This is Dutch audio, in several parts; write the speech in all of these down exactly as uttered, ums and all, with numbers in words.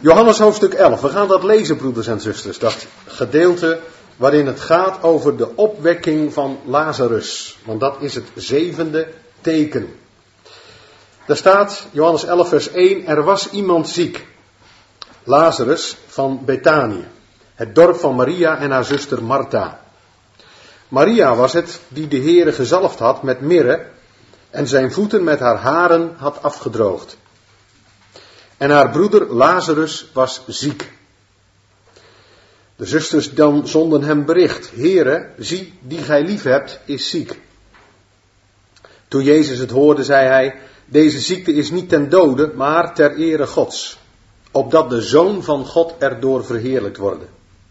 Johannes hoofdstuk elf. We gaan dat lezen, broeders en zusters. Dat gedeelte waarin het gaat over de opwekking van Lazarus. Want dat is het zevende teken. Daar staat, Johannes elf vers één, er was iemand ziek. Lazarus van Betanië. Het dorp van Maria en haar zuster Martha. Maria was het die de Heere gezalfd had met mirre en zijn voeten met haar haren had afgedroogd. En haar broeder Lazarus was ziek. De zusters dan zonden hem bericht. Heere, zie, die gij lief hebt, is ziek. Toen Jezus het hoorde, zei hij, deze ziekte is niet ten dode, maar ter ere Gods. Opdat de Zoon van God erdoor verheerlijkt worden.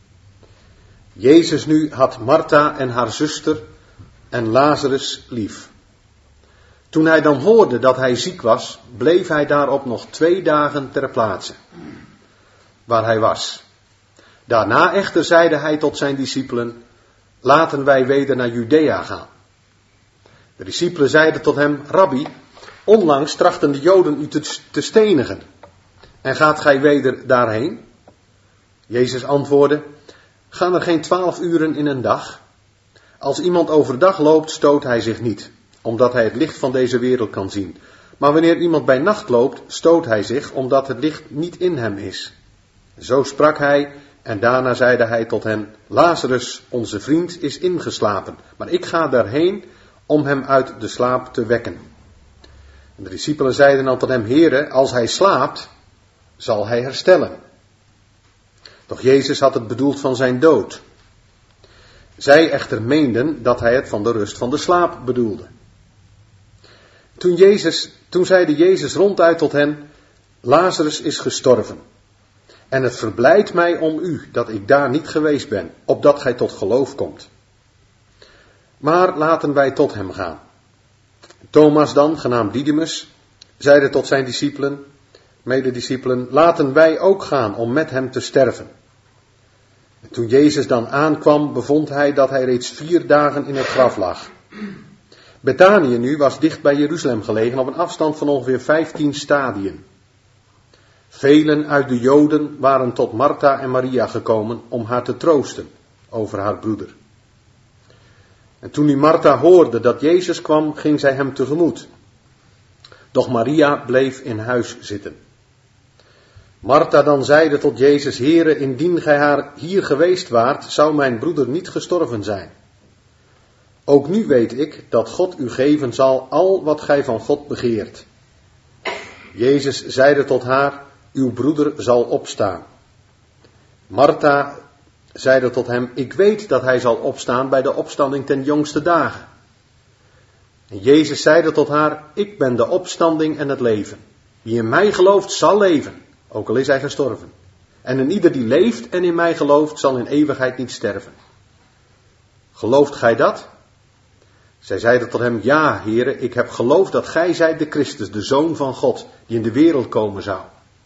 Jezus nu had Martha en haar zuster en Lazarus lief. Toen hij dan hoorde dat hij ziek was, bleef hij daarop nog twee dagen ter plaatse, waar hij was. Daarna echter zeide hij tot zijn discipelen, laten wij weder naar Judea gaan. De discipelen zeiden tot hem, Rabbi, onlangs trachten de Joden u te, te stenigen. En gaat gij weder daarheen? Jezus antwoordde, gaan er geen twaalf uren in een dag? Als iemand overdag loopt, stoot hij zich niet, omdat hij het licht van deze wereld kan zien. Maar wanneer iemand bij nacht loopt, stoot hij zich, omdat het licht niet in hem is. Zo sprak hij, en daarna zeide hij tot hen, Lazarus, onze vriend, is ingeslapen, maar ik ga daarheen om hem uit de slaap te wekken. En de discipelen zeiden dan tot hem, Heere, als hij slaapt, zal hij herstellen. Doch Jezus had het bedoeld van zijn dood. Zij echter meenden dat hij het van de rust van de slaap bedoelde. Toen, Jezus, toen zeide Jezus ronduit tot hen, Lazarus is gestorven. En het verblijdt mij om u dat ik daar niet geweest ben, opdat gij tot geloof komt. Maar laten wij tot hem gaan. Thomas dan, genaamd Didymus, zeide tot zijn discipelen, medediscipelen, laten wij ook gaan om met hem te sterven. En toen Jezus dan aankwam, bevond hij dat hij reeds vier dagen in het graf lag. Betanië nu was dicht bij Jeruzalem gelegen, op een afstand van ongeveer vijftien stadien. Velen uit de Joden waren tot Martha en Maria gekomen om haar te troosten over haar broeder. En toen nu Martha hoorde dat Jezus kwam, ging zij hem tegemoet. Doch Maria bleef in huis zitten. Martha dan zeide tot Jezus, Heere, indien gij haar hier geweest waart, zou mijn broeder niet gestorven zijn. Ook nu weet ik dat God u geven zal al wat gij van God begeert. Jezus zeide tot haar, uw broeder zal opstaan. Martha zeide tot hem, ik weet dat hij zal opstaan bij de opstanding ten jongste dagen. En Jezus zeide tot haar, ik ben de opstanding en het leven. Wie in mij gelooft zal leven, ook al is hij gestorven. En een ieder die leeft en in mij gelooft zal in eeuwigheid niet sterven. Gelooft gij dat? Zij zeiden tot hem, ja, Heere, ik heb geloofd dat gij zijt de Christus, de Zoon van God, die in de wereld komen zou.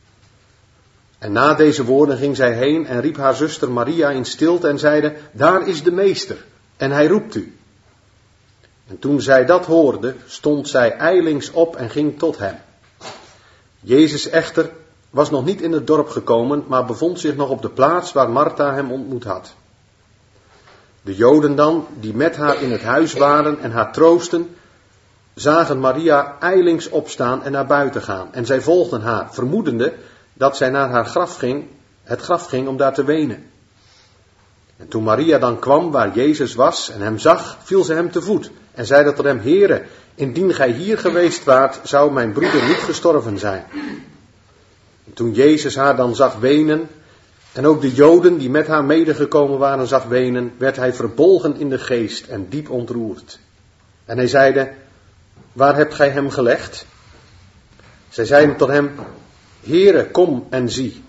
En na deze woorden ging zij heen en riep haar zuster Maria in stilte en zeide, daar is de meester, en hij roept u. En toen zij dat hoorde, stond zij ijlings op en ging tot hem. Jezus echter was nog niet in het dorp gekomen, maar bevond zich nog op de plaats waar Martha hem ontmoet had. De Joden dan, die met haar in het huis waren en haar troosten, zagen Maria ijlings opstaan en naar buiten gaan. En zij volgden haar, vermoedende dat zij naar haar graf ging, het graf ging om daar te wenen. En toen Maria dan kwam waar Jezus was en hem zag, viel ze hem te voet en zeide tot hem, Heere, indien gij hier geweest waart, zou mijn broeder niet gestorven zijn. En toen Jezus haar dan zag wenen, en ook de Joden die met haar medegekomen waren zag wenen, werd hij verbolgen in de geest en diep ontroerd. En hij zeide, waar hebt gij hem gelegd? Zij zeiden tot hem, Heere, kom en zie.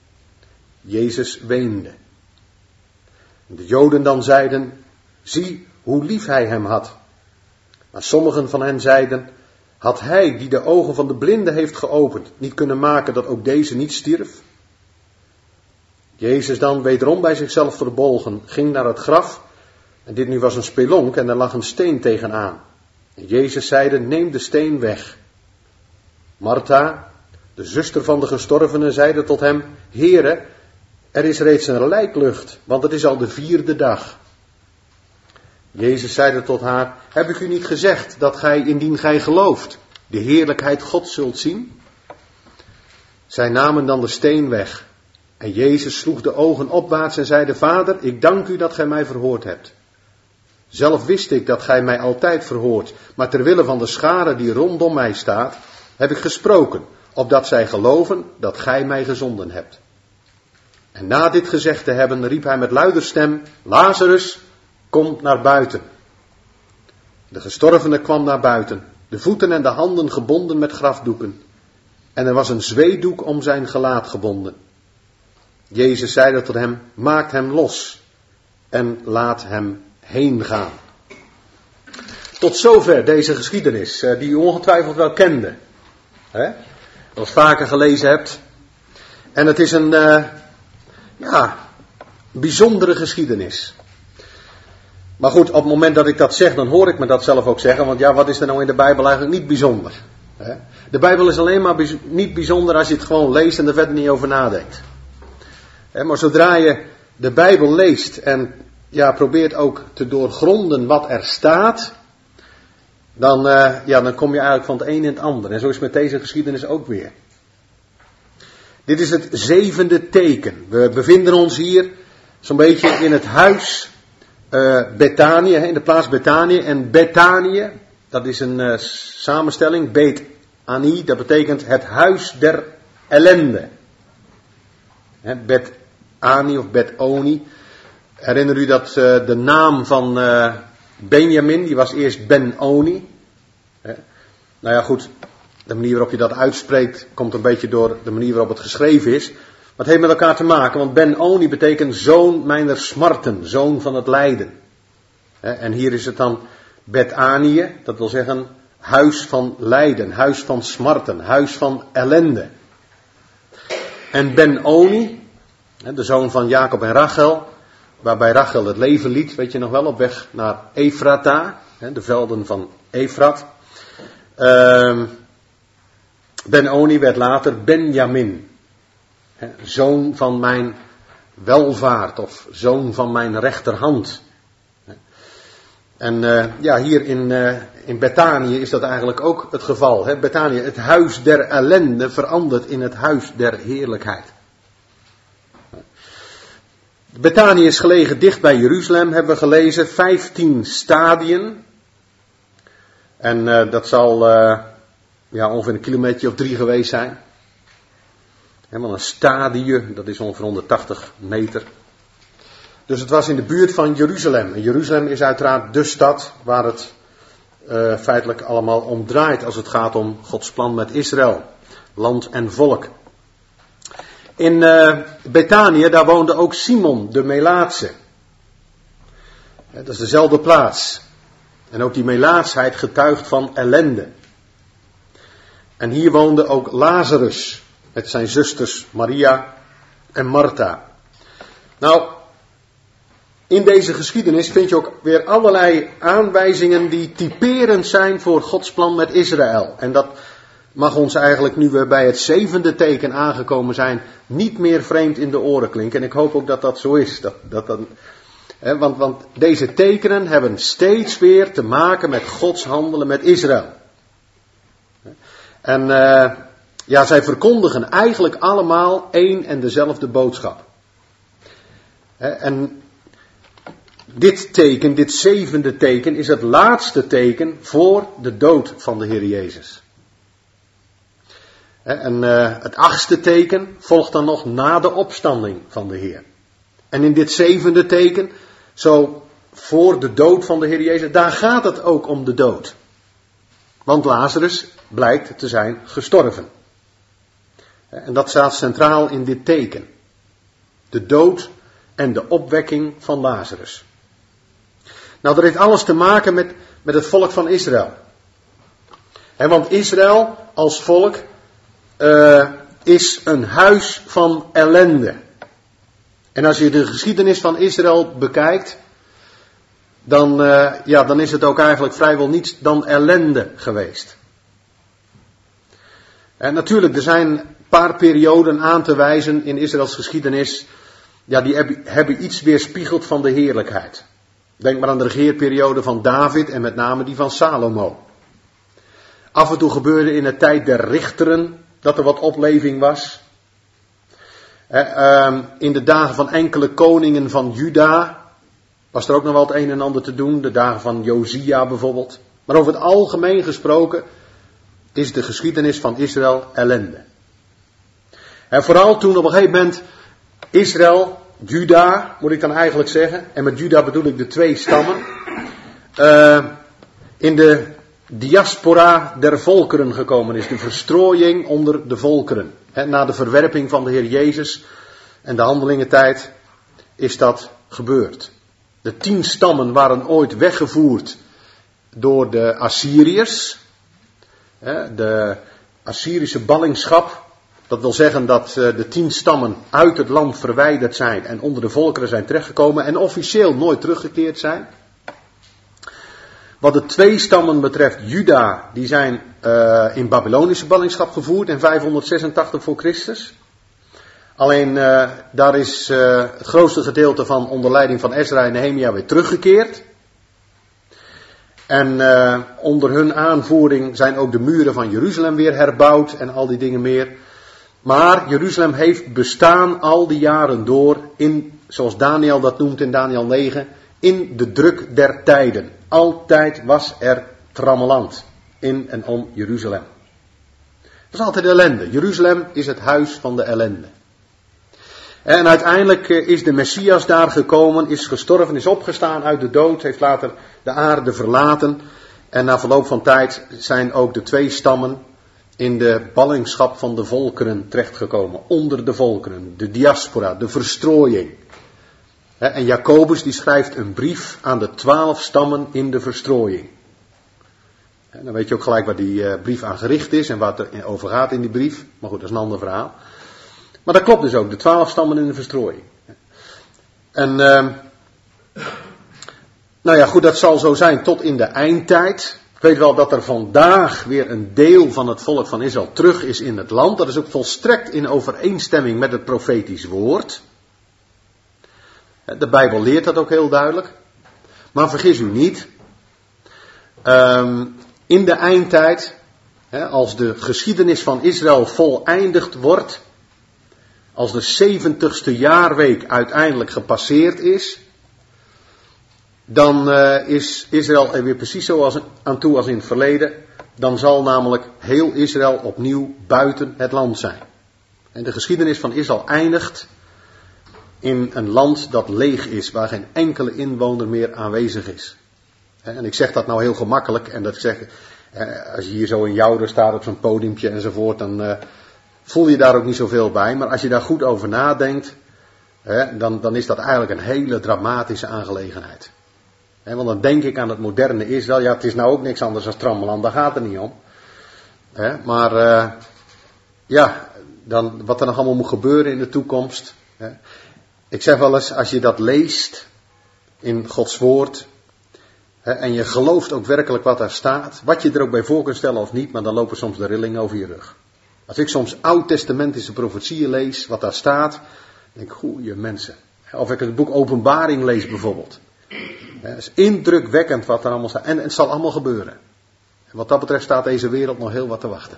Jezus weende. De Joden dan zeiden, zie hoe lief hij hem had. Maar sommigen van hen zeiden, had hij die de ogen van de blinde heeft geopend, niet kunnen maken dat ook deze niet stierf? Jezus dan, wederom bij zichzelf verbolgen, ging naar het graf. En dit nu was een spelonk en er lag een steen tegenaan. En Jezus zeide, neem de steen weg. Martha, de zuster van de gestorvene, zeide tot hem, Heere, er is reeds een lijklucht, want het is al de vierde dag. Jezus zeide tot haar, heb ik u niet gezegd dat gij, indien gij gelooft, de heerlijkheid Gods zult zien? Zij namen dan de steen weg. En Jezus sloeg de ogen opwaarts en zeide, Vader, ik dank u dat gij mij verhoord hebt. Zelf wist ik dat gij mij altijd verhoort, maar ter wille van de schare die rondom mij staat, heb ik gesproken, opdat zij geloven dat gij mij gezonden hebt. En na dit gezegd te hebben, riep hij met luider stem, Lazarus, kom naar buiten. De gestorvene kwam naar buiten, de voeten en de handen gebonden met grafdoeken. En er was een zweedoek om zijn gelaat gebonden. Jezus zeide tot hem, maak hem los en laat hem heen gaan. Tot zover deze geschiedenis, die u ongetwijfeld wel kende. Hè? Als vaker gelezen hebt. En het is een uh, ja, bijzondere geschiedenis. Maar goed, op het moment dat ik dat zeg, dan hoor ik me dat zelf ook zeggen. Want ja, wat is er nou in de Bijbel eigenlijk niet bijzonder? Hè? De Bijbel is alleen maar bijz- niet bijzonder als je het gewoon leest en er verder niet over nadenkt. Hè? Maar zodra je de Bijbel leest en ja, probeert ook te doorgronden wat er staat, dan, uh, ja, dan kom je eigenlijk van het een in het ander. En zo is het met deze geschiedenis ook weer. Dit is het zevende teken. We bevinden ons hier zo'n beetje in het huis uh, Bethanië, in de plaats Bethanië. En Bethanië, dat is een uh, samenstelling, Bet-Ani, dat betekent het huis der ellende. He, Bet-Ani of Bet-Oni. Herinner u dat uh, de naam van uh, Benjamin, die was eerst Ben-Oni. He. Nou ja, goed, de manier waarop je dat uitspreekt komt een beetje door de manier waarop het geschreven is. Maar het heeft met elkaar te maken, want Ben-Oni betekent zoon mijner smarten, zoon van het lijden. He, en hier is het dan Bet-Anië, dat wil zeggen huis van lijden, huis van smarten, huis van ellende. En Ben-Oni, de zoon van Jacob en Rachel, waarbij Rachel het leven liet, weet je nog wel, op weg naar Efrata, de velden van Efrat. Uh, Ben-Oni werd later Benjamin, zoon van mijn welvaart of zoon van mijn rechterhand. En uh, ja, hier in, uh, in Bethanië is dat eigenlijk ook het geval. Hè? Bethanië, het huis der ellende, verandert in het huis der heerlijkheid. Bethanië is gelegen dicht bij Jeruzalem, hebben we gelezen, vijftien stadien. En uh, dat zal uh, ja, ongeveer een kilometer of drie geweest zijn. Helemaal een stadie, dat is ongeveer honderdtachtig meter. Dus het was in de buurt van Jeruzalem. En Jeruzalem is uiteraard de stad waar het uh, feitelijk allemaal om draait als het gaat om Gods plan met Israël, land en volk. In uh, Bethanië, daar woonde ook Simon de Melaatse. Dat is dezelfde plaats. En ook die melaatsheid getuigt van ellende. En hier woonde ook Lazarus met zijn zusters Maria en Martha. Nou, in deze geschiedenis vind je ook weer allerlei aanwijzingen die typerend zijn voor Gods plan met Israël. En dat mag ons eigenlijk, nu we bij het zevende teken aangekomen zijn, niet meer vreemd in de oren klinken. En ik hoop ook dat dat zo is. Dat, dat, dat, hè, want, want deze tekenen hebben steeds weer te maken met Gods handelen met Israël. En uh, ja, zij verkondigen eigenlijk allemaal één en dezelfde boodschap. Hè, en dit teken, dit zevende teken, is het laatste teken voor de dood van de Heer Jezus. En uh, het achtste teken volgt dan nog na de opstanding van de Heer. En in dit zevende teken, zo voor de dood van de Heer Jezus, daar gaat het ook om de dood. Want Lazarus blijkt te zijn gestorven. En dat staat centraal in dit teken. De dood en de opwekking van Lazarus. Nou, dat heeft alles te maken met, met het volk van Israël. En want Israël als volk uh, is een huis van ellende. En als je de geschiedenis van Israël bekijkt, dan, uh, ja, dan is het ook eigenlijk vrijwel niets dan ellende geweest. En natuurlijk, er zijn paar perioden aan te wijzen in Israëls geschiedenis. Ja, die hebben, hebben iets weerspiegeld van de heerlijkheid. Denk maar aan de regeerperiode van David en met name die van Salomo. Af en toe gebeurde in de tijd der richteren dat er wat opleving was. In de dagen van enkele koningen van Juda was er ook nog wel het een en ander te doen. De dagen van Josia bijvoorbeeld. Maar over het algemeen gesproken is de geschiedenis van Israël ellende. En vooral toen op een gegeven moment Israël, Juda moet ik dan eigenlijk zeggen. En met Juda bedoel ik de twee stammen. Uh, in de diaspora der volkeren gekomen is. De verstrooiing onder de volkeren. He, na de verwerping van de Heer Jezus en de handelingentijd is dat gebeurd. De tien stammen waren ooit weggevoerd door de Assyriërs. De Assyrische ballingschap. Dat wil zeggen dat de tien stammen uit het land verwijderd zijn en onder de volkeren zijn terechtgekomen en officieel nooit teruggekeerd zijn. Wat de twee stammen betreft, Juda, die zijn uh, in Babylonische ballingschap gevoerd in vijfhonderdzesentachtig voor Christus. Alleen uh, daar is uh, het grootste gedeelte van onder leiding van Ezra en Nehemia weer teruggekeerd. En uh, onder hun aanvoering zijn ook de muren van Jeruzalem weer herbouwd en al die dingen meer. Maar Jeruzalem heeft bestaan al die jaren door in, zoals Daniel dat noemt in Daniel negen, in de druk der tijden. Altijd was er trammeland in en om Jeruzalem. Dat is altijd ellende. Jeruzalem is het huis van de ellende. En uiteindelijk is de Messias daar gekomen, is gestorven, is opgestaan uit de dood, heeft later de aarde verlaten. En na verloop van tijd zijn ook de twee stammen in de ballingschap van de volkeren terechtgekomen. Onder de volkeren, de diaspora, de verstrooiing. En Jacobus die schrijft een brief aan de twaalf stammen in de verstrooiing. En dan weet je ook gelijk waar die brief aan gericht is en waar het over gaat in die brief. Maar goed, dat is een ander verhaal. Maar dat klopt dus ook, de twaalf stammen in de verstrooiing. En uh, nou ja, goed, dat zal zo zijn tot in de eindtijd. Ik weet wel dat er vandaag weer een deel van het volk van Israël terug is in het land. Dat is ook volstrekt in overeenstemming met het profetisch woord. De Bijbel leert dat ook heel duidelijk. Maar vergis u niet. Um, in de eindtijd, hè, als de geschiedenis van Israël voleindigd wordt. Als de zeventigste jaarweek uiteindelijk gepasseerd is. Dan uh, is Israël er weer precies zo als, aan toe als in het verleden. Dan zal namelijk heel Israël opnieuw buiten het land zijn. En de geschiedenis van Israël eindigt in een land dat leeg is, waar geen enkele inwoner meer aanwezig is. En ik zeg dat nou heel gemakkelijk, en dat ik zeg, als je hier zo in Jouden staat op zo'n podiumpje enzovoort, dan uh, voel je daar ook niet zoveel bij. Maar als je daar goed over nadenkt, hè, dan, dan is dat eigenlijk een hele dramatische aangelegenheid. Hè, want dan denk ik aan het moderne Israël, ja het is nou ook niks anders dan trammeland, daar gaat het niet om. Hè, maar uh, ja, dan, wat er nog allemaal moet gebeuren in de toekomst. Hè. Ik zeg wel eens, als je dat leest in Gods woord, hè, en je gelooft ook werkelijk wat daar staat, wat je er ook bij voor kunt stellen of niet, maar dan lopen soms de rillingen over je rug. Als ik soms oud-testamentische profetieën lees, wat daar staat, denk ik, goeie mensen. Of ik het boek Openbaring lees bijvoorbeeld. Het is indrukwekkend wat er allemaal staat. En het zal allemaal gebeuren. En wat dat betreft staat deze wereld nog heel wat te wachten.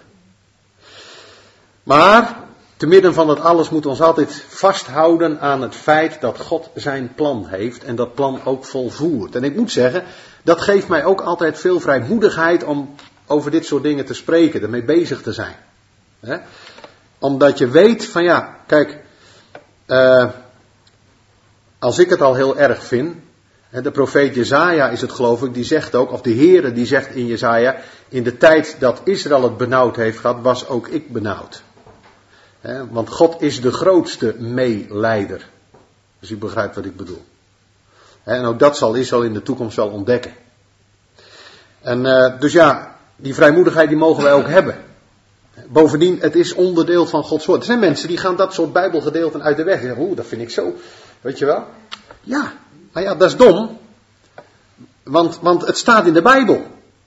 Maar te midden van dat alles moeten we ons altijd vasthouden aan het feit dat God zijn plan heeft en dat plan ook volvoert. En ik moet zeggen, dat geeft mij ook altijd veel vrijmoedigheid om over dit soort dingen te spreken, ermee bezig te zijn. He? Omdat je weet van ja, kijk, uh, als ik het al heel erg vind, de profeet Jesaja is het geloof ik, die zegt ook, of de Heere die zegt in Jesaja, in de tijd dat Israël het benauwd heeft gehad, was ook ik benauwd. He, want God is de grootste meeleider. Dus u begrijpt wat ik bedoel. He, en ook dat zal Israël in de toekomst wel ontdekken. En uh, dus ja, die vrijmoedigheid die mogen wij ook hebben. Bovendien, het is onderdeel van Gods woord. Er zijn mensen die gaan dat soort bijbelgedeelten uit de weg. Die zeggen, oeh, dat vind ik zo. Weet je wel? Ja, maar ja, dat is dom. Want, want het staat in de Bijbel.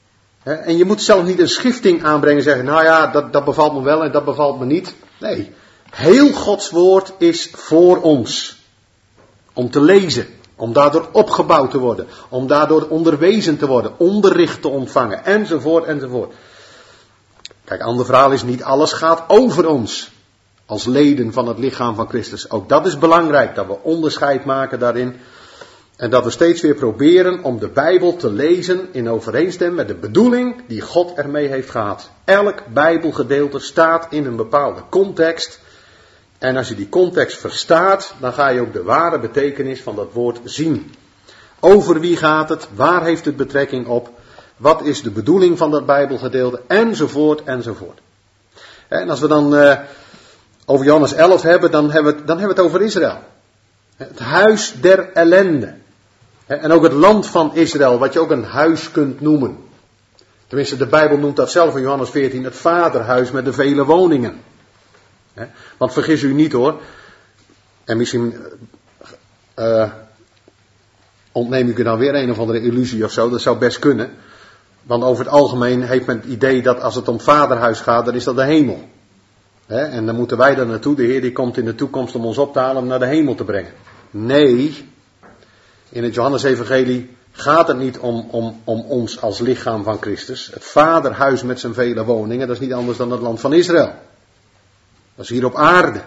En je moet zelf niet een schifting aanbrengen en zeggen, nou ja, dat, dat bevalt me wel en dat bevalt me niet. Nee, heel Gods woord is voor ons. Om te lezen, om daardoor opgebouwd te worden, om daardoor onderwezen te worden, onderricht te ontvangen, enzovoort, enzovoort. Kijk, ander verhaal is niet alles gaat over ons. Als leden van het lichaam van Christus. Ook dat is belangrijk, dat we onderscheid maken daarin. En dat we steeds weer proberen om de Bijbel te lezen in overeenstemming met de bedoeling die God ermee heeft gehad. Elk Bijbelgedeelte staat in een bepaalde context. En als je die context verstaat, dan ga je ook de ware betekenis van dat woord zien. Over wie gaat het? Waar heeft het betrekking op? Wat is de bedoeling van dat Bijbelgedeelte? Enzovoort, enzovoort. En als we dan uh, over Johannes elf hebben, dan hebben, we het, dan hebben we het over Israël. Het huis der ellende. En ook het land van Israël, wat je ook een huis kunt noemen. Tenminste, de Bijbel noemt dat zelf in Johannes veertien het vaderhuis met de vele woningen. Want vergis u niet hoor. En misschien uh, ontneem ik u dan weer een of andere illusie of zo. Dat zou best kunnen. Want over het algemeen heeft men het idee dat als het om vaderhuis gaat, dan is dat de hemel. He, en dan moeten wij daar naartoe. De Heer die komt in de toekomst om ons op te halen om naar de hemel te brengen. Nee, in het Johannesevangelie gaat het niet om, om, om ons als lichaam van Christus. Het vaderhuis met zijn vele woningen, dat is niet anders dan het land van Israël. Dat is hier op aarde.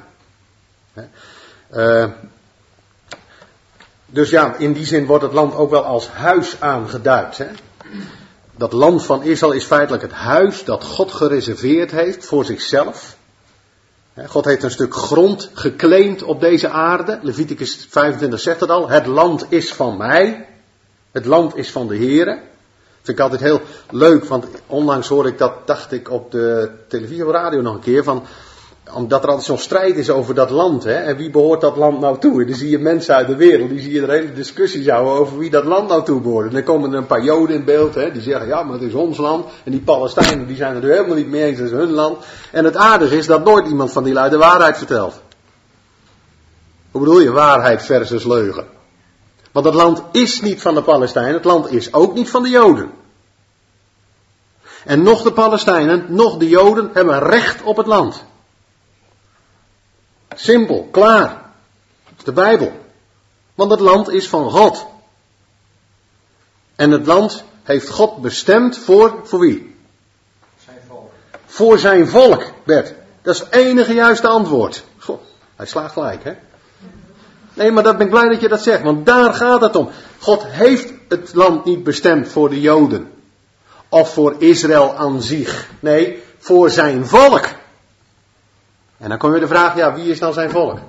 Uh, dus ja, in die zin wordt het land ook wel als huis aangeduid. Hè? Dat land van Israël is feitelijk het huis dat God gereserveerd heeft voor zichzelf. God heeft een stuk grond geclaimd op deze aarde. Leviticus vijfentwintig zegt het al. Het land is van mij. Het land is van de Heere. Vind ik altijd heel leuk, want onlangs hoorde ik dat, dacht ik, op de televisie of radio nog een keer, van, omdat er altijd zo'n strijd is over dat land, hè, en wie behoort dat land nou toe? En dan zie je mensen uit de wereld, die zie je er hele discussies houden over wie dat land nou toe behoort. En dan komen er een paar Joden in beeld, hè, die zeggen, ja, maar het is ons land. En die Palestijnen, die zijn er nu helemaal niet mee eens, het is hun land. En het aardige is dat nooit iemand van die lui de waarheid vertelt. Hoe bedoel je, waarheid versus leugen? Want het land is niet van de Palestijnen, het land is ook niet van de Joden. En nog de Palestijnen, nog de Joden hebben recht op het land. Simpel, klaar. Dat is de Bijbel. Want het land is van God. En het land heeft God bestemd voor, voor wie? Zijn volk. Voor zijn volk, Bert. Dat is het enige juiste antwoord. Goh, hij slaagt gelijk, hè? Nee, maar dat ben ik blij dat je dat zegt, want daar gaat het om. God heeft het land niet bestemd voor de Joden. Of voor Israël aan zich. Nee, voor zijn volk. En dan komt weer de vraag, ja, wie is dan zijn volk?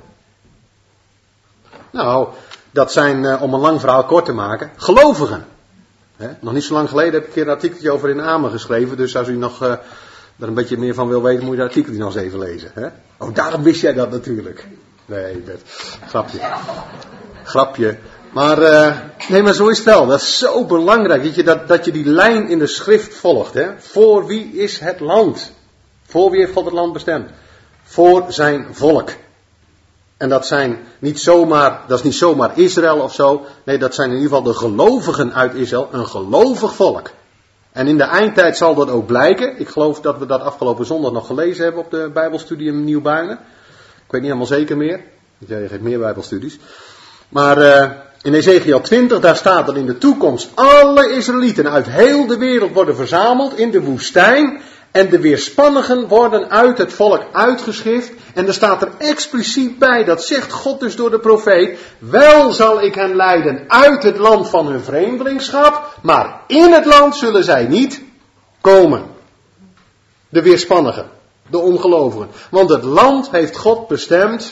Nou, dat zijn, uh, om een lang verhaal kort te maken, gelovigen. He, nog niet zo lang geleden heb ik een keer een artikeltje over in Amen geschreven. Dus als u nog uh, er een beetje meer van wil weten, moet je dat artikeltje nog eens even lezen. He? Oh, daarom wist jij dat natuurlijk. Nee, Bert. Grapje. Grapje. Maar, uh, nee, maar zo is het wel. Dat is zo belangrijk. Dat je, dat, dat je die lijn in de schrift volgt. Hè? Voor wie is het land? Voor wie heeft God het land bestemd? Voor zijn volk. En dat zijn niet zomaar, dat is niet zomaar Israël of zo. Nee, dat zijn in ieder geval de gelovigen uit Israël. Een gelovig volk. En in de eindtijd zal dat ook blijken. Ik geloof dat we dat afgelopen zondag nog gelezen hebben op de Bijbelstudie in Nieuw-Buinen. Ik weet niet helemaal zeker meer. Jij geeft meer Bijbelstudies. Maar uh, in Ezekiel twintig, daar staat dat in de toekomst alle Israëlieten uit heel de wereld worden verzameld in de woestijn. En de weerspannigen worden uit het volk uitgeschift. En er staat er expliciet bij, dat zegt God dus door de profeet. Wel zal ik hen leiden uit het land van hun vreemdelingschap. Maar in het land zullen zij niet komen. De weerspannigen. De ongelovigen. Want het land heeft God bestemd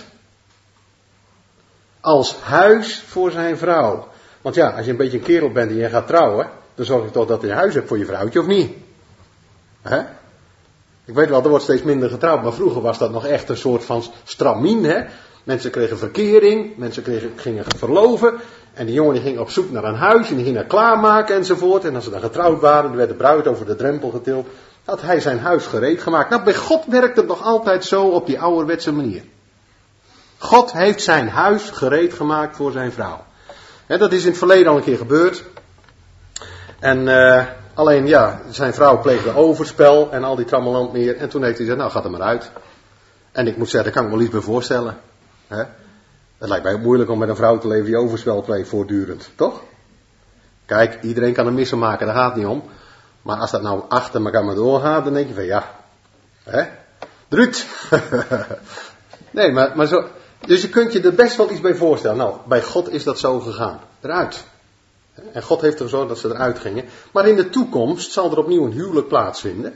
als huis voor zijn vrouw. Want ja, als je een beetje een kerel bent en je gaat trouwen, dan zorg je toch dat je een huis hebt voor je vrouwtje, of niet? Hè? Ik weet wel, er wordt steeds minder getrouwd, maar vroeger was dat nog echt een soort van stramien. Hè? Mensen kregen verkering, mensen kregen, gingen verloven. En die jongen die ging op zoek naar een huis en die ging er klaarmaken enzovoort. En als ze dan getrouwd waren, dan werd de bruid over de drempel getild. Had hij zijn huis gereed gemaakt. Nou, bij God werkt het nog altijd zo op die ouderwetse manier. God heeft zijn huis gereed gemaakt voor zijn vrouw. He, dat is in het verleden al een keer gebeurd. En uh, Alleen ja, zijn vrouw pleegde overspel en al die trammeland meer. En toen heeft hij gezegd, nou gaat er maar uit. En ik moet zeggen, daar kan ik me wel iets bij voorstellen. Hè? Het lijkt mij ook moeilijk om met een vrouw te leven die overspel pleegt voortdurend, toch? Kijk, iedereen kan een missen maken, daar gaat het niet om. Maar als dat nou achter elkaar maar doorgaat, dan denk je van ja, hè? Druut. Nee, maar, maar zo. Dus je kunt je er best wel iets bij voorstellen. Nou, bij God is dat zo gegaan. Eruit. En God heeft er gezorgd dat ze eruit gingen. Maar in de toekomst zal er opnieuw een huwelijk plaatsvinden.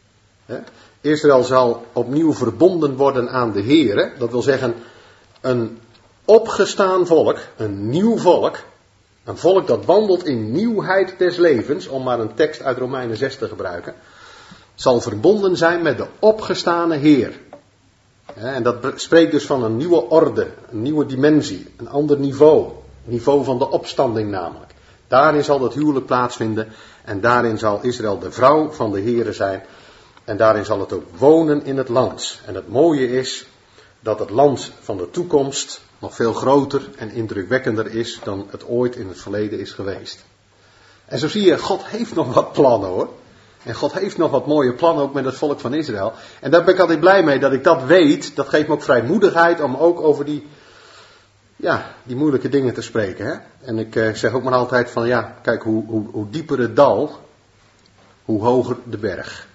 Israël zal opnieuw verbonden worden aan de Here. Dat wil zeggen, een opgestaan volk, een nieuw volk. Een volk dat wandelt in nieuwheid des levens, om maar een tekst uit Romeinen zes te gebruiken. Zal verbonden zijn met de opgestane Heer. En dat spreekt dus van een nieuwe orde, een nieuwe dimensie, een ander niveau. Niveau van de opstanding namelijk. Daarin zal het huwelijk plaatsvinden en daarin zal Israël de vrouw van de Heere zijn. En daarin zal het ook wonen in het land. En het mooie is dat het land van de toekomst nog veel groter en indrukwekkender is dan het ooit in het verleden is geweest. En zo zie je, God heeft nog wat plannen hoor. En God heeft nog wat mooie plannen ook met het volk van Israël. En daar ben ik altijd blij mee dat ik dat weet. Dat geeft me ook vrijmoedigheid om ook over die, ja, die moeilijke dingen te spreken. Hè? En ik eh, zeg ook maar altijd van ja, kijk hoe, hoe, hoe dieper het dal, hoe hoger de berg.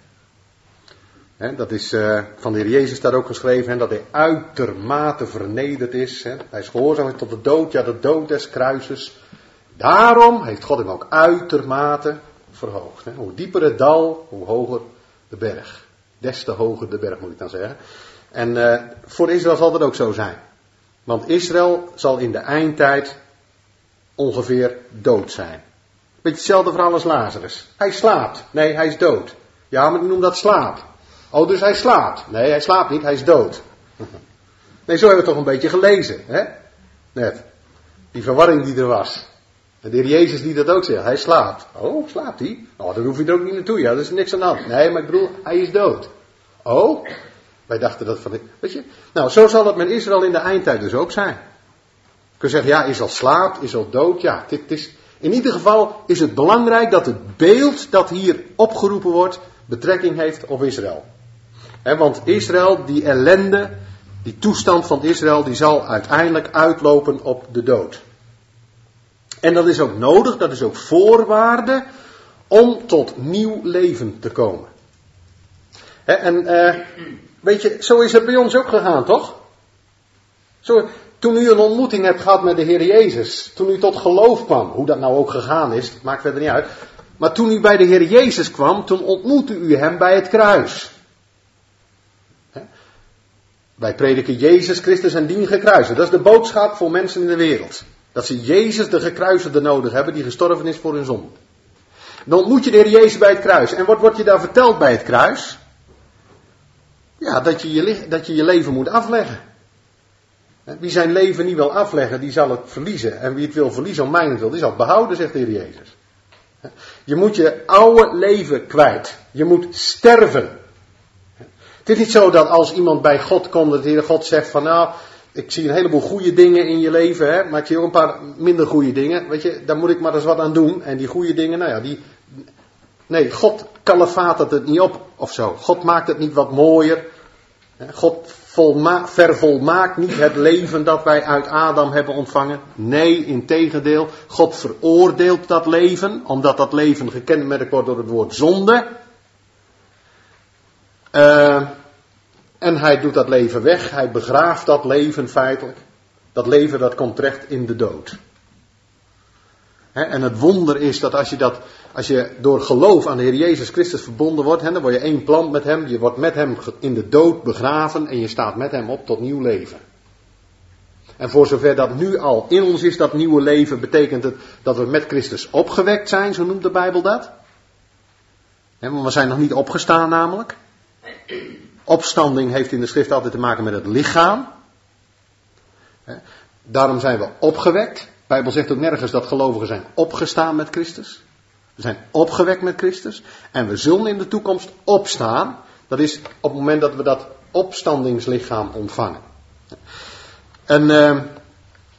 Hè, dat is uh, van de Heer Jezus daar ook geschreven, hè, dat hij uitermate vernederd is. Hè. Hij is gehoorzaam tot de dood, ja de dood des kruises. Daarom heeft God hem ook uitermate verhoogd. Hè. Hoe dieper het dal, hoe hoger de berg. Des te hoger de berg moet ik dan zeggen. En uh, voor Israël zal dat ook zo zijn. Want Israël zal in de eindtijd ongeveer dood zijn. Beetje hetzelfde verhaal als Lazarus. Hij slaapt. Nee, hij is dood. Ja, maar ik noem dat slaap. Oh, dus hij slaapt. Nee, hij slaapt niet, hij is dood. Nee, zo hebben we het toch een beetje gelezen, hè? Net. Die verwarring die er was. En de Heer Jezus die dat ook zegt, hij slaapt. Oh, slaapt hij? Oh, dan hoef je er ook niet naartoe, ja, dat is niks aan de hand. Nee, maar ik bedoel, hij is dood. Oh, wij dachten dat van, weet je? Nou, zo zal het met Israël in de eindtijd dus ook zijn. Je kunt zeggen, ja, Israël slaapt, Israël dood, ja, dit is... In ieder geval is het belangrijk dat het beeld dat hier opgeroepen wordt, betrekking heeft op Israël. He, want Israël, die ellende, die toestand van Israël, die zal uiteindelijk uitlopen op de dood. En dat is ook nodig, dat is ook voorwaarde om tot nieuw leven te komen. He, en uh, weet je, zo is het bij ons ook gegaan, toch? Zo, toen u een ontmoeting hebt gehad met de Heer Jezus, toen u tot geloof kwam, hoe dat nou ook gegaan is, dat maakt verder niet uit. Maar toen u bij de Heer Jezus kwam, toen ontmoette u hem bij het kruis. He? Wij prediken Jezus Christus en dien gekruisigd. Dat is de boodschap voor mensen in de wereld. Dat ze Jezus de gekruisigde nodig hebben, die gestorven is voor hun zonde. Dan ontmoet je de Heer Jezus bij het kruis. En wat wordt je daar verteld bij het kruis? Ja, dat je je, dat je, je leven moet afleggen. Wie zijn leven niet wil afleggen, die zal het verliezen. En wie het wil verliezen om mijnentwil, die zal het behouden, zegt de Heer Jezus. Je moet je oude leven kwijt. Je moet sterven. Het is niet zo dat als iemand bij God komt, dat de Heer God zegt van nou, ik zie een heleboel goede dingen in je leven, hè, maar ik zie ook een paar minder goede dingen. Weet je, daar moet ik maar eens wat aan doen. En die goede dingen, nou ja, die... Nee, God kalefaat het niet op of zo. God maakt het niet wat mooier. God volma- vervolmaakt niet het leven dat wij uit Adam hebben ontvangen. Nee, integendeel. God veroordeelt dat leven, omdat dat leven gekenmerkt wordt door het woord zonde. Uh, en hij doet dat leven weg. Hij begraaft dat leven feitelijk. Dat leven dat komt terecht in de dood. He, en het wonder is dat als je, dat, als je door geloof aan de Heer Jezus Christus verbonden wordt, he, dan word je één plant met hem, je wordt met hem in de dood begraven en je staat met hem op tot nieuw leven. En voor zover dat nu al in ons is, dat nieuwe leven, betekent het dat we met Christus opgewekt zijn, zo noemt de Bijbel dat. He, want we zijn nog niet opgestaan namelijk. Opstanding heeft in de schrift altijd te maken met het lichaam. He, daarom zijn we opgewekt. De Bijbel zegt ook nergens dat gelovigen zijn opgestaan met Christus. We zijn opgewekt met Christus. En we zullen in de toekomst opstaan. Dat is op het moment dat we dat opstandingslichaam ontvangen. En uh,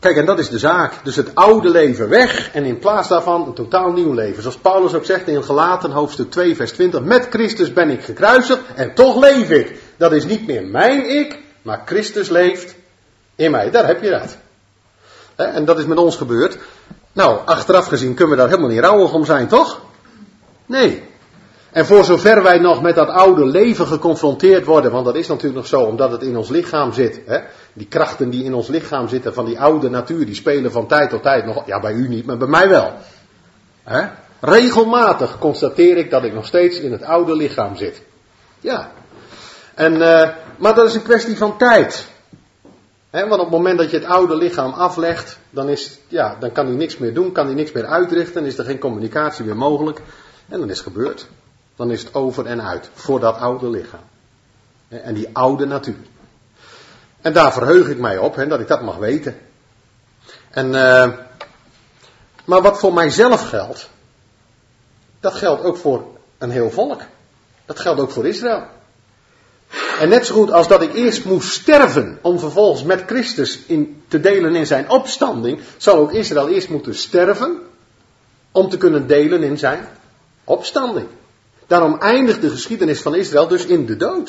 Kijk, en dat is de zaak. Dus het oude leven weg en in plaats daarvan een totaal nieuw leven. Zoals Paulus ook zegt in Galaten hoofdstuk twee vers twintig. Met Christus ben ik gekruisigd en toch leef ik. Dat is niet meer mijn ik, maar Christus leeft in mij. Daar heb je dat. En dat is met ons gebeurd. Nou, achteraf gezien kunnen we daar helemaal niet rouwig om zijn, toch? Nee. En voor zover wij nog met dat oude leven geconfronteerd worden, want dat is natuurlijk nog zo, omdat het in ons lichaam zit. Hè? Die krachten die in ons lichaam zitten van die oude natuur, die spelen van tijd tot tijd nog, ja bij u niet, maar bij mij wel. Hè? Regelmatig constateer ik dat ik nog steeds in het oude lichaam zit. Ja. En, uh, maar dat is een kwestie van tijd. Hè? Want op het moment dat je het oude lichaam aflegt, dan, is, ja, dan kan hij niks meer doen, kan hij niks meer uitrichten, dan is er geen communicatie meer mogelijk. En dan is het gebeurd. Dan is het over en uit voor dat oude lichaam. En die oude natuur. En daar verheug ik mij op, hè, dat ik dat mag weten. En, uh, maar wat voor mijzelf geldt, dat geldt ook voor een heel volk. Dat geldt ook voor Israël. En net zo goed als dat ik eerst moest sterven om vervolgens met Christus in, te delen in zijn opstanding, zal ook Israël eerst moeten sterven om te kunnen delen in zijn opstanding. Daarom eindigt de geschiedenis van Israël dus in de dood.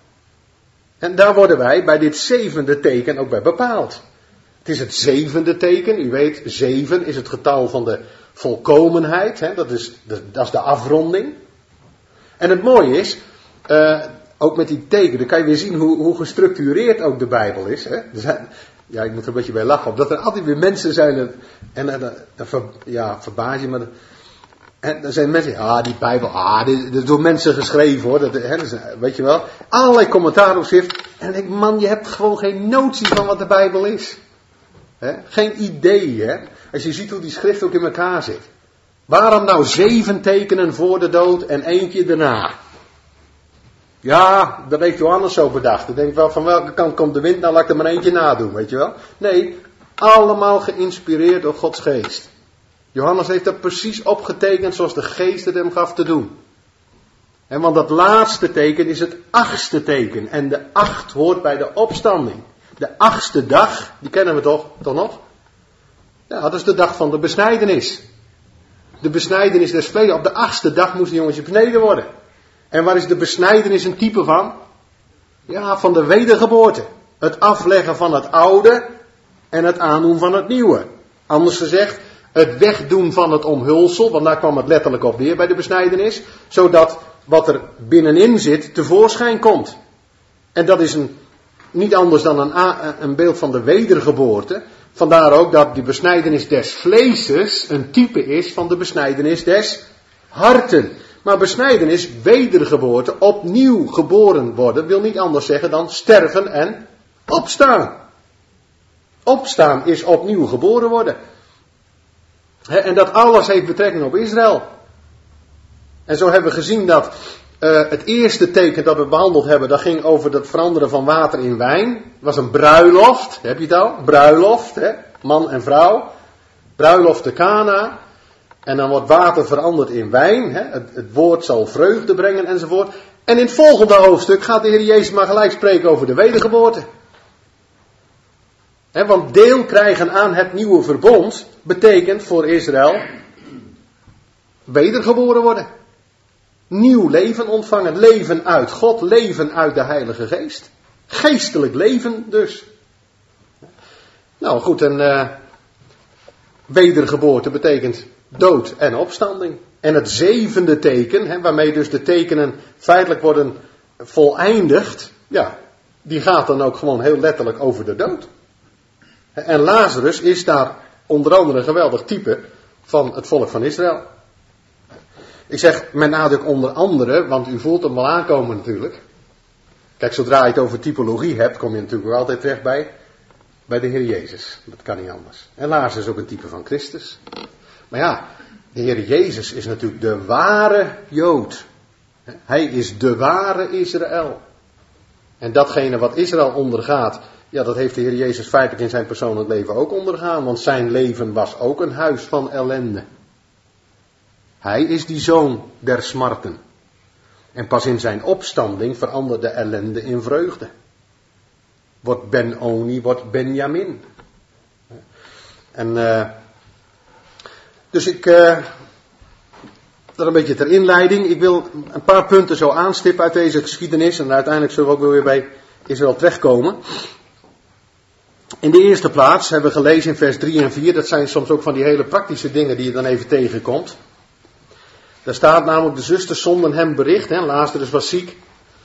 En daar worden wij bij dit zevende teken ook bij bepaald. Het is het zevende teken. U weet, zeven is het getal van de volkomenheid. Hè? Dat is de, dat is de afronding. En het mooie is, uh, ook met die tekenen kan je weer zien hoe, hoe gestructureerd ook de Bijbel is. Hè? Er zijn, ja, ik moet er een beetje bij lachen op. Dat er altijd weer mensen zijn. En, en, en, en ver, ja, verbaas je me. En er zijn mensen, ja, die Bijbel, ah, dit, dit is door mensen geschreven hoor, dat, hè, dat is, weet je wel. Allerlei commentaar op schrift. En dan denk ik, man, je hebt gewoon geen notie van wat de Bijbel is. Hè? Geen idee, hè. Als je ziet hoe die schrift ook in elkaar zit. Waarom nou zeven tekenen voor de dood en eentje daarna? Ja, dat heeft Johannes zo bedacht. Ik denk wel, van welke kant komt de wind? Nou, laat ik er maar eentje nadoen, weet je wel. Nee, allemaal geïnspireerd door Gods geest. Johannes heeft dat precies opgetekend zoals de geest het hem gaf te doen. En want dat laatste teken is het achtste teken. En de acht hoort bij de opstanding. De achtste dag, die kennen we toch, toch nog? Ja, dat is de dag van de besnijdenis. De besnijdenis des vlees. Op de achtste dag moest een jongetje besneden worden. En waar is de besnijdenis een type van? Ja, van de wedergeboorte. Het afleggen van het oude en het aandoen van het nieuwe. Anders gezegd, het wegdoen van het omhulsel, want daar kwam het letterlijk op neer bij de besnijdenis, zodat wat er binnenin zit tevoorschijn komt. En dat is een, niet anders dan een, een beeld van de wedergeboorte. Vandaar ook dat de besnijdenis des vleeses een type is van de besnijdenis des harten. Maar besnijdenis, wedergeboorte, opnieuw geboren worden, wil niet anders zeggen dan sterven en opstaan. Opstaan is opnieuw geboren worden. He, en dat alles heeft betrekking op Israël. En zo hebben we gezien dat uh, het eerste teken dat we behandeld hebben, dat ging over het veranderen van water in wijn. Het was een bruiloft, heb je het al? Bruiloft, he? Man en vrouw. Bruiloft te Kana. En dan wordt water veranderd in wijn. He? Het, het woord zal vreugde brengen enzovoort. En in het volgende hoofdstuk gaat de Heer Jezus maar gelijk spreken over de wedergeboorte. He, want deel krijgen aan het nieuwe verbond betekent voor Israël wedergeboren worden. Nieuw leven ontvangen. Leven uit God, leven uit de Heilige Geest. Geestelijk leven dus. Nou goed, en uh, wedergeboorte betekent dood en opstanding. En het zevende teken, hè, waarmee dus de tekenen feitelijk worden voleindigd, ja, die gaat dan ook gewoon heel letterlijk over de dood. En Lazarus is daar onder andere een geweldig type van het volk van Israël. Ik zeg met nadruk onder andere, want u voelt hem wel aankomen natuurlijk. Kijk, zodra je het over typologie hebt, kom je natuurlijk ook altijd terecht bij, bij de Heer Jezus. Dat kan niet anders. En Lazarus is ook een type van Christus. Maar ja, de Heer Jezus is natuurlijk de ware Jood. Hij is de ware Israël. En datgene wat Israël ondergaat, ja, dat heeft de Heer Jezus feitelijk in zijn persoonlijk leven ook ondergaan. Want zijn leven was ook een huis van ellende. Hij is die zoon der smarten. En pas in zijn opstanding verandert de ellende in vreugde. Wordt Ben-Oni, wordt Benjamin. En uh, dus ik, uh, dat een beetje ter inleiding. Ik wil een paar punten zo aanstippen uit deze geschiedenis. En uiteindelijk zullen we ook weer bij Israël terechtkomen. In de eerste plaats hebben we gelezen in vers drie en vier. Dat zijn soms ook van die hele praktische dingen die je dan even tegenkomt. Daar staat namelijk, de zusters zonden hem bericht. Hè, Lazarus was ziek.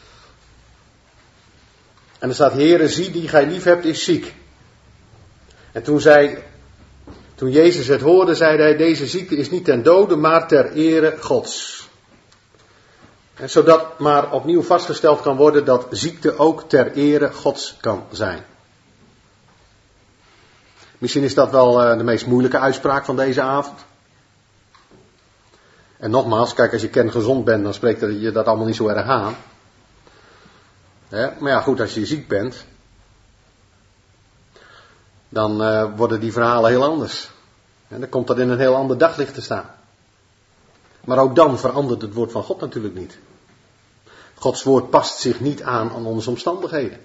En er staat, Heere, zie die gij lief hebt is ziek. En toen, zei, toen Jezus het hoorde, zei hij, deze ziekte is niet ten dode, maar ter ere Gods. En zodat maar opnieuw vastgesteld kan worden dat ziekte ook ter ere Gods kan zijn. Misschien is dat wel uh, de meest moeilijke uitspraak van deze avond. En nogmaals, kijk, als je kerngezond bent, dan spreekt je dat allemaal niet zo erg aan. He, maar ja, goed, als je ziek bent, dan uh, worden die verhalen heel anders. En dan komt dat in een heel ander daglicht te staan. Maar ook dan verandert het woord van God natuurlijk niet. Gods woord past zich niet aan aan onze omstandigheden.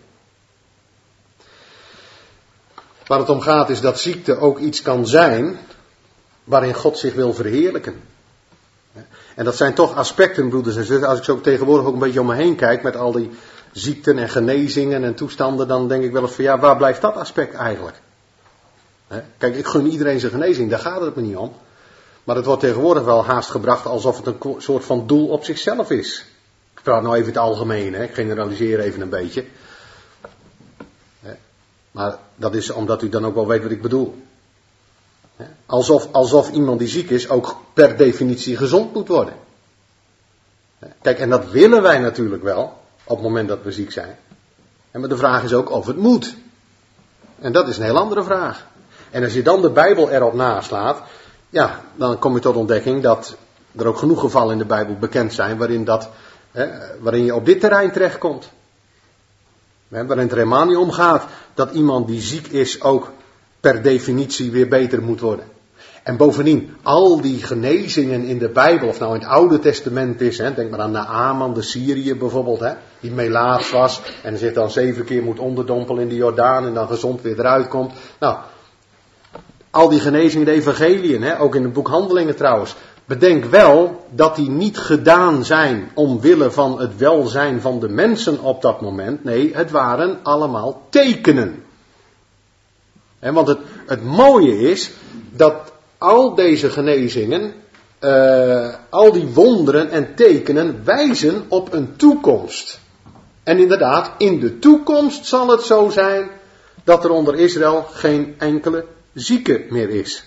Waar het om gaat is dat ziekte ook iets kan zijn waarin God zich wil verheerlijken. En dat zijn toch aspecten, broeders en zusters, als ik zo tegenwoordig ook een beetje om me heen kijk met al die ziekten en genezingen en toestanden, dan denk ik wel eens van ja, waar blijft dat aspect eigenlijk? Kijk, ik gun iedereen zijn genezing, daar gaat het me niet om. Maar het wordt tegenwoordig wel haast gebracht alsof het een soort van doel op zichzelf is. Ik praat nou even het algemeen, hè? Ik generaliseer even een beetje. Maar dat is omdat u dan ook wel weet wat ik bedoel. Alsof, alsof iemand die ziek is ook per definitie gezond moet worden. Kijk, en dat willen wij natuurlijk wel op het moment dat we ziek zijn. Maar de vraag is ook of het moet. En dat is een heel andere vraag. En als je dan de Bijbel erop naslaat, ja, dan kom je tot ontdekking dat er ook genoeg gevallen in de Bijbel bekend zijn waarin, dat, hè, waarin je op dit terrein terechtkomt. Hè, waarin het er helemaal niet om gaat dat iemand die ziek is ook per definitie weer beter moet worden. En bovendien, al die genezingen in de Bijbel, of nou in het Oude Testament is, hè, denk maar aan Naaman, de Syriër bijvoorbeeld, hè, die melaats was en zich dan zeven keer moet onderdompelen in de Jordaan en dan gezond weer eruit komt. Nou, al die genezingen, de evangeliën, hè, ook in het boek Handelingen trouwens. Bedenk wel dat die niet gedaan zijn omwille van het welzijn van de mensen op dat moment. Nee, het waren allemaal tekenen. He, want het, het mooie is dat al deze genezingen, uh, al die wonderen en tekenen wijzen op een toekomst. En inderdaad, in de toekomst zal het zo zijn dat er onder Israël geen enkele zieke meer is.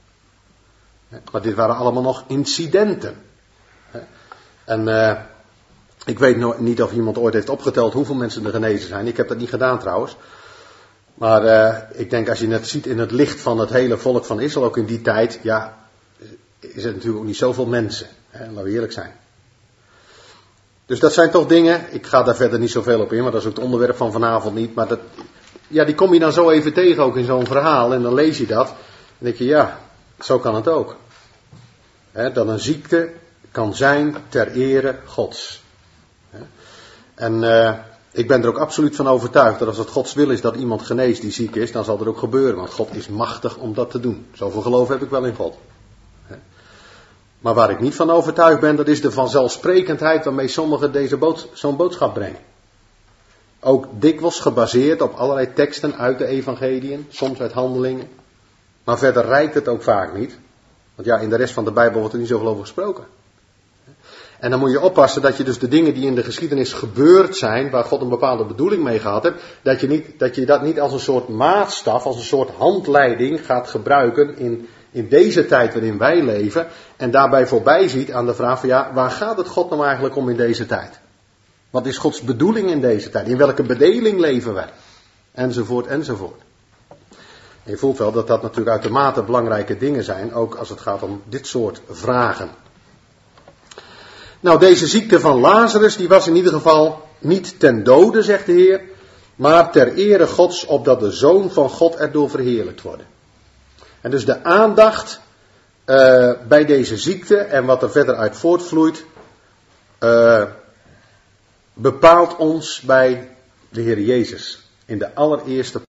Maar dit waren allemaal nog incidenten. En uh, ik weet nog niet of iemand ooit heeft opgeteld hoeveel mensen er genezen zijn. Ik heb dat niet gedaan trouwens. Maar uh, ik denk als je het ziet in het licht van het hele volk van Israël, ook in die tijd, ja, is het natuurlijk ook niet zoveel mensen. Hè, laten we eerlijk zijn. Dus dat zijn toch dingen, ik ga daar verder niet zoveel op in, maar dat is ook het onderwerp van vanavond niet. Maar dat, ja, die kom je dan zo even tegen ook in zo'n verhaal en dan lees je dat. En denk je, ja, zo kan het ook. Hè, dat een ziekte kan zijn ter ere Gods. Hè. En uh, ik ben er ook absoluut van overtuigd dat als het Gods wil is dat iemand geneest die ziek is, dan zal dat ook gebeuren. Want God is machtig om dat te doen. Zoveel geloof heb ik wel in God. Maar waar ik niet van overtuigd ben, dat is de vanzelfsprekendheid waarmee sommigen deze bood, zo'n boodschap brengen. Ook dikwijls gebaseerd op allerlei teksten uit de evangeliën, soms uit handelingen. Maar verder reikt het ook vaak niet. Want ja, in de rest van de Bijbel wordt er niet zoveel over gesproken. En dan moet je oppassen dat je dus de dingen die in de geschiedenis gebeurd zijn, waar God een bepaalde bedoeling mee gehad heeft, dat je, niet, dat, je dat niet als een soort maatstaf, als een soort handleiding gaat gebruiken in, in deze tijd waarin wij leven. En daarbij voorbij ziet aan de vraag van ja, waar gaat het God nou eigenlijk om in deze tijd? Wat is Gods bedoeling in deze tijd? In welke bedeling leven wij? Enzovoort, enzovoort. En je voelt wel dat dat natuurlijk uitermate belangrijke dingen zijn, ook als het gaat om dit soort vragen. Nou, deze ziekte van Lazarus, die was in ieder geval niet ten dode, zegt de Heer, maar ter ere Gods, opdat de Zoon van God erdoor verheerlijkt worden. En dus de aandacht uh, bij deze ziekte en wat er verder uit voortvloeit, uh, bepaalt ons bij de Heer Jezus in de allereerste